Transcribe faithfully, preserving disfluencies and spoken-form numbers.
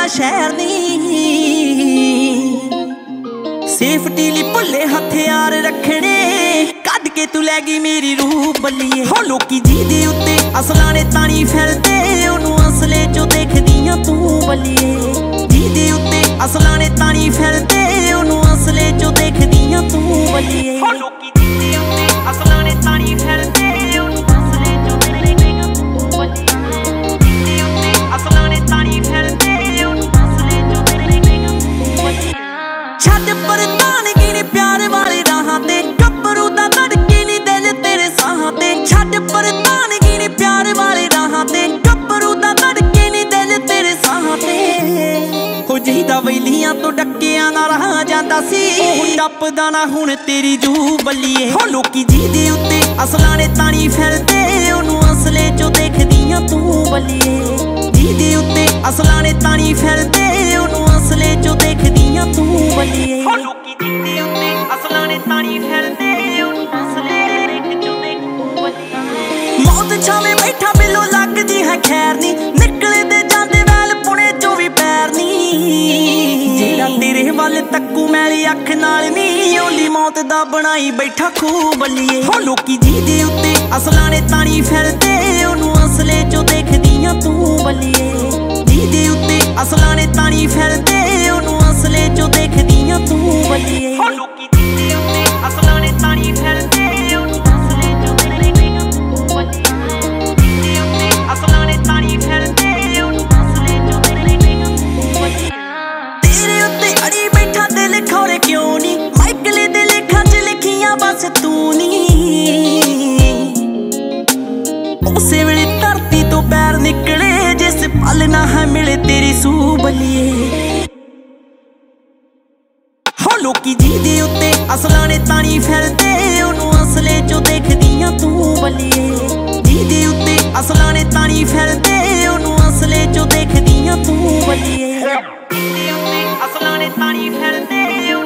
तेरा शहर नी सेफ्टी ली भुले हथियार रखने कद के तू लै गई मेरी रूह बल्लिए हो लोकी जी दे उत्ते असलां ने तानी फैलदे ओनू असले चो देखदियां तू बल्लिए जी दे उत्ते असलां ने तानी फैलदे ओनू असले चो देखदियां तू बल्लिए हो लोकी जी दे उत्ते असलां ने तानी फैलदे ओनू असले चो देखदियां तू बल्लिए जी दे उत्ते असलां ने तानी फैलदे ओनू असले चो देखदियां तू बल्लिए छड्ड परदानगी नी प्यार वाले राहां ते गब्बरू दा धड़के नी दिल तेरे साहां ते छड्ड परदानगी नी प्यार वाले राहां ते गब्बरू दा धड़के नी दिल तेरे साहां ते हो जहीदा वैलियां तो डक्कियां ना रहा जांदा सी टप्पदा ना हुण तेरी जूह बल्लिए हो लोकी जी दे उत्ते असलां ने तानी फैलदे ओनू असले चो देखदियां तू बल्लिए जी दे उत्ते असलां ने तानी फैलदे ओनू असले चो देखदियां तू बल्लिए हो लोकी जी दे उत्ते असलां ने तानी फैलदे ओनू असले चो देखदियां तू बल्लिए मौत छावे बैठा बिलो लगदी है खैर नी निकले दे जांदे वैल पुणे चो भी पैर नी जेड़ा तेरे वल तक्कू मैली अख नाल नी ओली मौत दा बनाई बैठा खूह बल्लिए हो लोकी जी दे उत्ते असलां ने तानी फैलदे ओनू असले चो देखदियां तू बल्लिए जी दे उत्ते असलां ने तानी फैलदे ओनू असले चो देखदियां तू बल्लिए हो लोकी जी दे उत्ते असलां ने तानी फैलदे ओनू असले चो देखदियां तू बल्लिए जी दे उत्ते असलां ने तानी फैलदे ओनू असले चो देखदियां तू बल्लिए तेरे उत्ते अड़ी बैठा दिल खौरे क्यों नी माइकले दे लेखां च लिखियां बस तू नी उसे वेले धरती तो पैर निकले जिस पल ना है मिले तेरी सूह बल्लिए हो लोकी जी दे उत्ते असलां ने तानी फैलदे ओनू असले चो देखदियां तू बल्लिए जी दे उत्ते असलां ने तानी फैलदे ओनू असले चो देखदियां तू बल्लिए जी दे उत्ते असलां ने तानी फैलदे